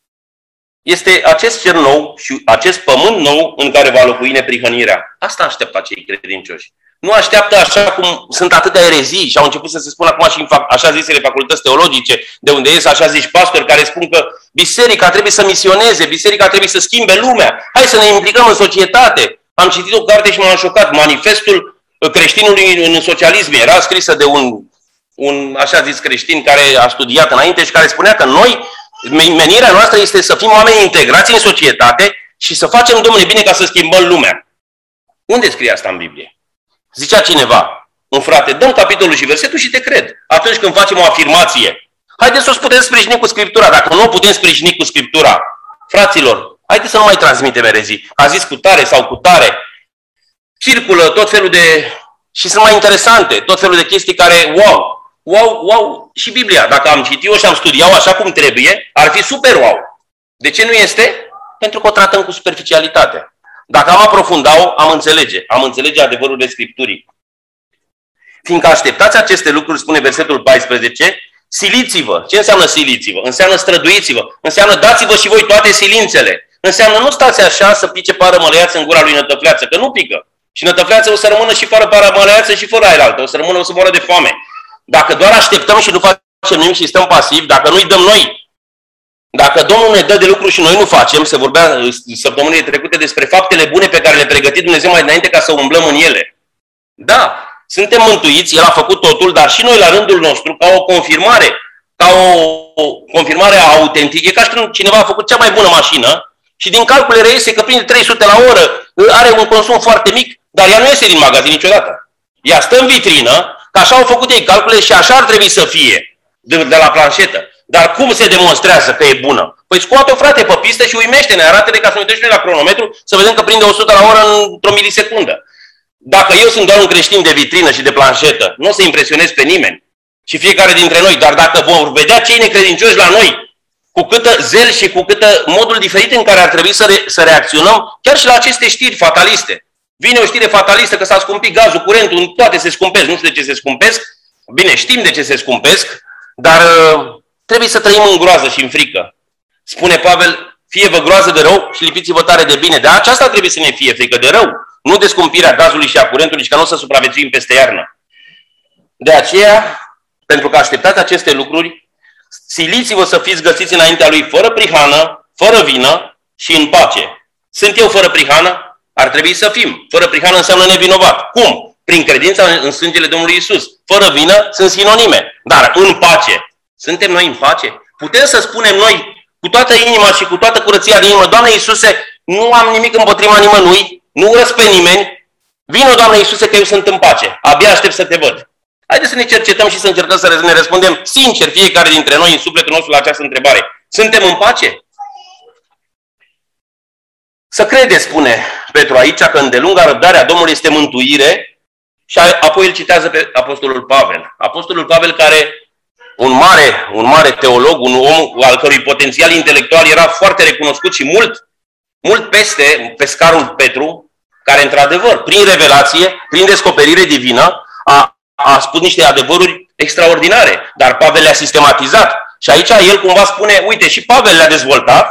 S1: este acest cer nou și acest pământ nou în care va locui neprihănirea. Asta așteaptă cei credincioși. Nu așteaptă așa cum sunt atâtea erezii și au început să se spună acum și în așa zisele facultăți teologice, de unde ies așa zici pastori care spun că biserica trebuie să misioneze, biserica trebuie să schimbe lumea. Hai să ne implicăm în societate. Am citit o carte și m-am șocat. Manifestul creștinului în socialism era scrisă de un așa zis creștin care a studiat înainte și care spunea că noi, menirea noastră este să fim oameni integrați în societate și să facem, Domnule, bine ca să schimbăm lumea. Unde scrie asta în Biblie? Zicea cineva, un frate, dăm capitolul și versetul și te cred. Atunci când facem o afirmație, haideți să o putem sprijini cu Scriptura. Dacă nu o putem sprijini cu Scriptura, fraților, haideți să nu mai transmitem erezii. A zis cu tare sau cu tare. Circulă tot felul de... și sunt mai interesante, tot felul de chestii care, wow, și Biblia. Dacă am citit-o și am studiat-o așa cum trebuie, ar fi super wow. De ce nu este? Pentru că o tratăm cu superficialitate. Dacă am aprofundat-o, am înțelege adevărurile Scripturii. Fiindcă așteptați aceste lucruri, spune versetul 14, siliți-vă. Ce înseamnă siliți-vă? Înseamnă străduiți-vă. Înseamnă dați-vă și voi toate silințele. Înseamnă nu stați așa să pice parămăleață în gura lui nătăfleață, că nu pică. Și nătăfleață o să rămână și fără parămăleață și fără aer altă. O să moară de foame. Dacă doar așteptăm și nu facem nimic și stăm pasivi, dacă nu-i dăm noi, dacă Domnul ne dă de lucru și noi nu facem, se vorbea săptămânile trecute despre faptele bune pe care le pregătit Dumnezeu mai înainte ca să umblăm în ele. Da, suntem mântuiți, El a făcut totul, dar și noi la rândul nostru, ca o confirmare autentică, e ca și când cineva a făcut cea mai bună mașină și din calcule reiese că prinde 300 la oră, are un consum foarte mic, dar ea nu iese din magazin niciodată. Ea stă în vitrină, că așa au făcut ei calcule și așa ar trebui să fie de la planșetă. Dar cum se demonstrează că e bună? Păi scoate-o, frate, pe pistă și uimește-ne, arată-ne ca să ne uităm și noi la cronometru, să vedem că prinde 100 la oră într-o milisecundă. Dacă eu sunt doar un creștin de vitrină și de planșetă, nu o să impresionez pe nimeni și fiecare dintre noi, dar dacă vom vedea cei necredincioși la noi, cu câtă zel și cu câtă modul diferit în care ar trebui să reacționăm, chiar și la aceste știri fataliste. Vine o știre fatalistă că s-a scumpit gazul, curentul, toate se scumpesc, nu știu de ce se scumpesc. Bine, știm de ce se scumpesc, dar trebuie să trăim în groază și în frică. Spune Pavel, fie-vă groază de rău și lipiți-vă tare de bine. De aceasta trebuie să ne fie frică de rău, nu de scumpirea gazului și a curentului și că nu o să supraviețuim peste iarnă. De aceea, Pentru că așteptați aceste lucruri, siliți-vă să fiți găsiți înaintea Lui fără prihană, fără vină și în pace. Sunt eu fără prihană? Ar trebui să fim. Fără prihană înseamnă nevinovat. Cum? Prin credința în sângele Domnului Isus. Fără vină sunt sinonime. Dar în pace. Suntem noi în pace? Putem să spunem noi cu toată inima și cu toată curăția de inimă: Doamne Iisuse, nu am nimic împotriva nimănui, nu urăsc pe nimeni, vino, Doamne Iisuse, că eu sunt în pace, abia aștept să te văd. Haideți să ne cercetăm și să încercăm să ne răspundem sincer fiecare dintre noi în sufletul nostru la această întrebare. Suntem în pace? Să credeți, spune Petru aici, că îndelunga răbdarea Domnului este mântuire, și apoi îl citează pe Apostolul Pavel. Apostolul Pavel, care un mare teolog, un om al cărui potențial intelectual era foarte recunoscut și mult peste pescarul Petru, care într-adevăr, prin revelație, prin descoperire divină, a spus niște adevăruri extraordinare, dar Pavel le-a sistematizat. Și aici el cumva spune: uite, și Pavel le-a dezvoltat,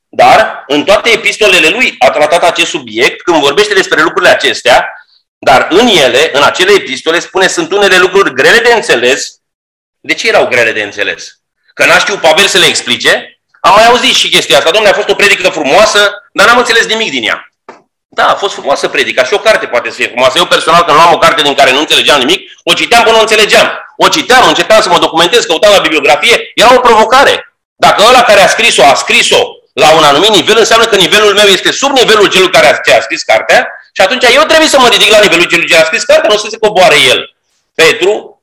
S1: dar în toate epistolele lui a tratat acest subiect când vorbește despre lucrurile acestea, dar în ele, în acele epistole, spune: sunt unele lucruri grele de înțeles. De ce erau grele de înțeles? Că n-a știut Pavel să le explice? Am mai auzit și chestia asta: Dom'le, a fost o predică frumoasă, dar n-am înțeles nimic din ea. Da, a fost frumoasă predica și o carte poate să fie frumoasă. Eu personal, când luam o carte din care nu înțelegeam nimic, o citeam până o înțelegeam. O citeam, încercam să mă documentez, căutam la bibliografie, era o provocare. Dacă ăla care a scris-o la un anumit nivel, înseamnă că nivelul meu este sub nivelul celui care a scris cartea și atunci eu trebuie să mă ridic la nivelul celui care a scris cartea, nu să se coboare el. Petru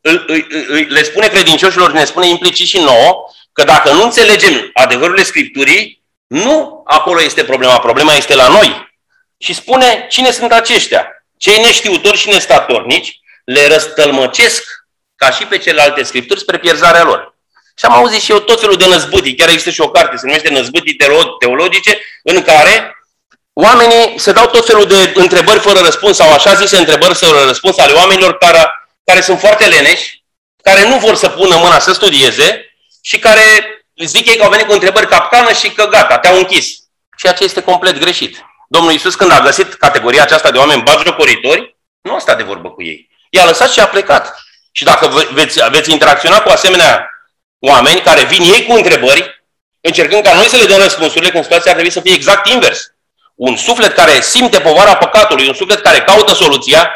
S1: le spune credincioșilor și ne spune implicit și nouă că dacă nu înțelegem adevărurile Scripturii, nu acolo este problema, problema este la noi. Și spune cine sunt aceștia. Cei neștiutori și nestatornici le răstălmăcesc ca și pe celelalte Scripturi spre pierzarea lor. Și am auzit și eu tot felul de năzbâtii, chiar există și o carte, se numește Năzbâtii teologice, în care oamenii se dau tot felul de întrebări fără răspuns sau așa zise întrebări fără răspuns ale oamenilor care sunt foarte leneși, care nu vor să pună mâna să studieze și care zic ei că au venit cu întrebări capcană și că gata, te-au închis. Ceea ce este complet greșit. Domnul Iisus, când a găsit categoria aceasta de oameni batjocoritori, nu a stat de vorbă cu ei. I-a lăsat și a plecat. Și dacă veți interacționa cu asemenea oameni care vin ei cu întrebări, încercând ca noi să le dăm răspunsurile, când situația ar trebui să fie exact invers. Un suflet care simte povara păcatului, un suflet care caută soluția,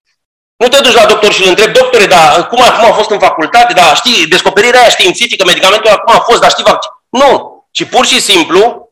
S1: nu te duci la doctor și îl întrebi: doctore, dar cum a fost în facultate, dar știi, descoperirea aia științifică, medicamentul acum a fost, dar știi vaccin. Nu, ci pur și simplu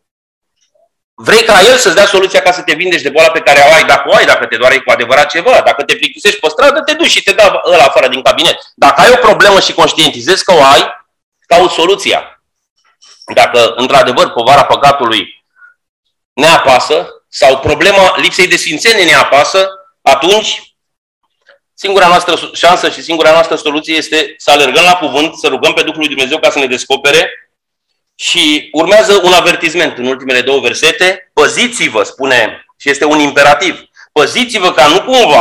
S1: vrei ca el să-ți dea soluția ca să te vindești de boala pe care o ai, dacă te doare cu adevărat ceva, dacă te plictisești pe stradă, te duci și te dă ăla afară din cabinet. Dacă ai o problemă și conștientizezi că o ai, cauți soluția. Dacă într-adevăr povara păcatului ne apasă sau problema lipsei de sfințenie ne apasă, atunci singura noastră șansă și singura noastră soluție este să alergăm la cuvânt, să rugăm pe Duhul lui Dumnezeu ca să ne descopere. Și urmează un avertisment în ultimele două versete: păziți-vă, spune, și este un imperativ, păziți-vă ca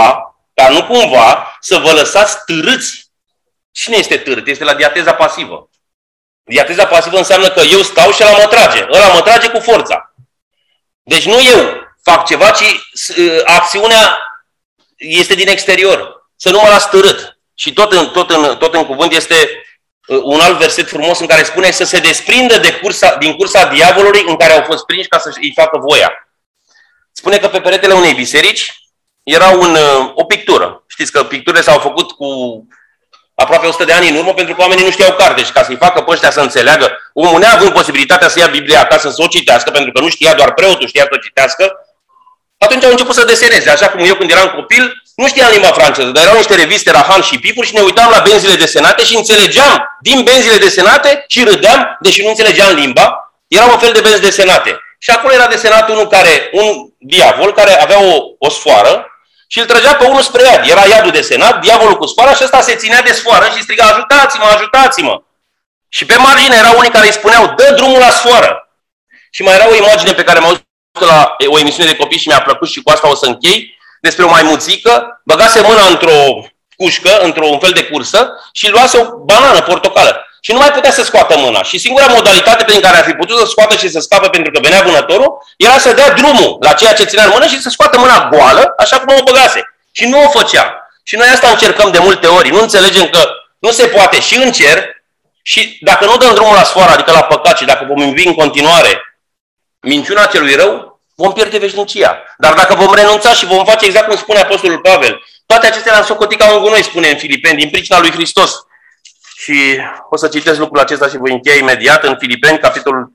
S1: nu cumva să vă lăsați târâți. Cine este târât? Este la diateza pasivă. Diateza pasivă înseamnă că eu stau și ăla mă trage. Ăla mă trage cu forța. Deci nu eu fac ceva, ci acțiunea este din exterior. Să nu mă las târât. Și tot în cuvânt este un alt verset frumos în care spune să se desprindă din cursa diavolului în care au fost prinși ca să-i facă voia. Spune că pe peretele unei biserici era o pictură. Știți că picturile s-au făcut cu aproape 100 de ani în urmă pentru că oamenii nu știau carte și ca să-i facă pe ăștia să înțeleagă, omul neavând posibilitatea să ia Biblia acasă să o citească, pentru că nu știa, doar preotul știa să o citească, atunci au început să deseneze. Așa cum eu când eram copil, nu știam limba franceză, dar erau niște reviste Rahan și Pifuri și ne uitam la benzile desenate și înțelegeam din benzile desenate și râdeam, deși nu înțelegeam limba, erau un fel de benzi desenate. Și acolo era desenat un diavol care avea o sfoară și îl trăgea pe unul spre iad. Era iadul desenat, diavolul cu sfoara și ăsta se ținea de sfoară și striga: ajutați-mă, ajutați-mă! Și pe margine erau unii care îi spuneau: dă drumul la sfoară! Și mai era o imagine pe care am auzit la o emisiune de copii și mi-a plăcut și cu asta o să închei, despre o maimuțică, băgase mâna într-o cușcă, într-un fel de cursă și luase o banană portocală. Și nu mai putea să scoată mâna. Și singura modalitate prin care ar fi putut să scoată și să scape pentru că venea vânătorul, era să dea drumul la ceea ce ținea în mână și să scoată mâna goală, așa cum o băgase. Și nu o făcea. Și noi asta încercăm de multe ori. Nu înțelegem că Nu se poate și în cer, și dacă nu dăm drumul la sfoară, adică la păcat, și dacă vom iubi în continuare minciuna celui rău, vom pierde veșnicia. Dar dacă vom renunța și vom face exact cum spune Apostolul Pavel, toate acestea le-am socotit ca un gunoi, spune în Filipeni, din pricina lui Hristos. Și o să citesc lucrul acesta și voi încheia imediat. În Filipeni, capitolul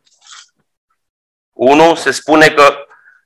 S1: 1, se spune că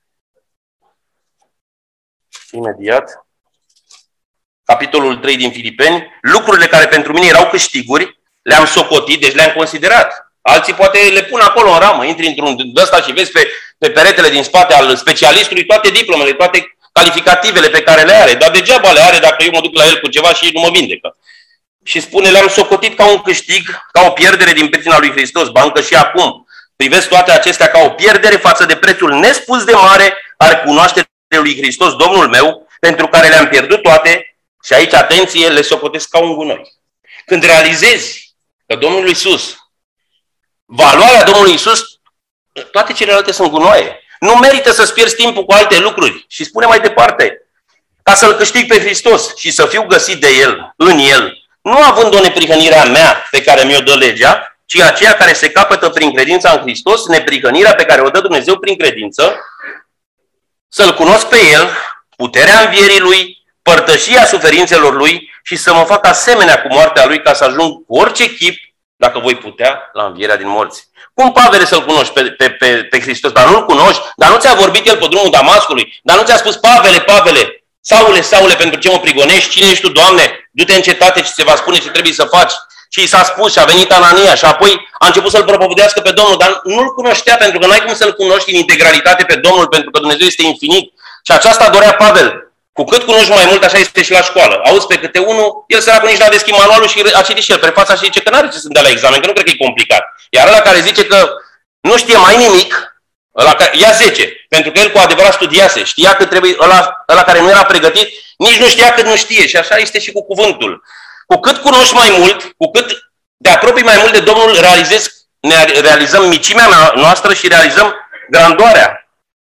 S1: imediat, capitolul 3 din Filipeni, lucrurile care pentru mine erau câștiguri, le-am socotit, deci le-am considerat. Alții poate le pun acolo în ramă, intri într-un de ăsta și vezi pe peretele din spate al specialistului toate diplomele, toate calificativele pe care le are, dar degeaba le are dacă eu mă duc la el cu ceva și nu mă vindecă. Și spune, le-am socotit ca un câștig, ca o pierdere din pricina lui Hristos, ba încă și acum. Privesc toate acestea ca o pierdere față de prețul nespus de mare al cunoașterii lui Hristos, Domnul meu, pentru care le-am pierdut toate, și aici, atenție, le socotesc ca un gunoi. Când realizezi că Domnul Iisus, valoarea Domnului Iisus, toate celelalte sunt gunoaie. Nu merită să-ți pierzi timpul cu alte lucruri. Și spune mai departe, ca să-L câștig pe Hristos și să fiu găsit de El, în El, nu având o neprihănire a mea pe care mi-o dă legea, ci aceea care se capătă prin credința în Hristos, neprihănirea pe care o dă Dumnezeu prin credință, să-L cunosc pe El, puterea învierii Lui, părtășia suferințelor Lui și să mă fac asemenea cu moartea Lui ca să ajung cu orice chip, dacă voi putea, la învierea din morți. Cum, Pavele, să-L cunoști pe Hristos? Dar nu-L cunoști? Dar nu ți-a vorbit El pe drumul Damascului? Dar nu ți-a spus, Pavele, Saule, Saule, pentru ce mă prigonești? Cine ești tu, Doamne? Du-te în cetate și se va spune ce trebuie să faci. Și i s-a spus și a venit Anania și apoi a început să-L propovădească pe Domnul, dar nu-L cunoștea pentru că n-ai cum să-L cunoști în integralitate pe Domnul, pentru că Dumnezeu este infinit. Și aceasta dorea Pavel. Cu cât cunoști mai mult, așa este și la școală. Auzi pe câte unul, el săracul nici n-a deschis manualul și a citit și el prefața și zice că n-are ce să dea la examen, că nu cred că e complicat. Iar ăla care zice că nu știe mai nimic, ia 10, pentru că el cu adevărat studiase, știa cât trebuie, ăla care nu era pregătit, nici nu știa cât nu știe. Și așa este și cu cuvântul. Cu cât cunoști mai mult, cu cât te apropii mai mult de Domnul, realizăm micimea noastră și realizăm grandoarea.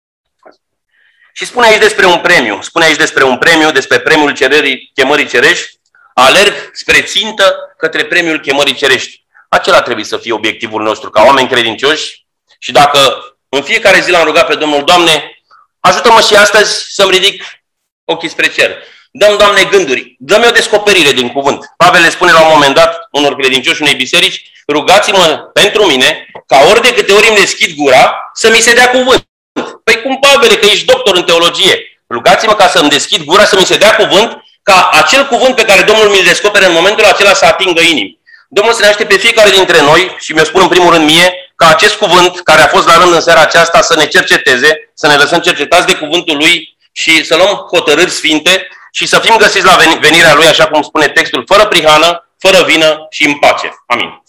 S1: Și spune aici despre un premiu, despre premiul chemării cerești, alerg spre țintă către premiul chemării cerești. Acela trebuie să fie obiectivul nostru, ca oameni credincioși. Și dacă în fiecare zi l-am rugat pe Domnul, Doamne, ajută-mă și astăzi să-mi ridic ochii spre cer. Dă-mi, Doamne, gânduri, dă-mi o descoperire din cuvânt. Pavel le spune la un moment dat unor credincioși unei biserici, rugați-mă pentru mine, ca ori de câte ori îmi deschid gura, să mi se dea cuvânt. Păi cum, Pavele, că ești doctor în teologie? Rugați-mă ca să-mi deschid gura, să mi se dea cuvânt, ca acel cuvânt pe care Domnul mi-l descoperă în momentul acela să atingă inimi. Domnul să ne aștepte pe fiecare dintre noi, și mi-o spun în primul rând mie, ca acest cuvânt, care a fost la rând în seara aceasta, să ne cerceteze, să ne lăsăm cercetați de cuvântul Lui și să luăm hotărâri sfinte și să fim găsiți la venirea Lui, așa cum spune textul, fără prihană, fără vină și în pace. Amin.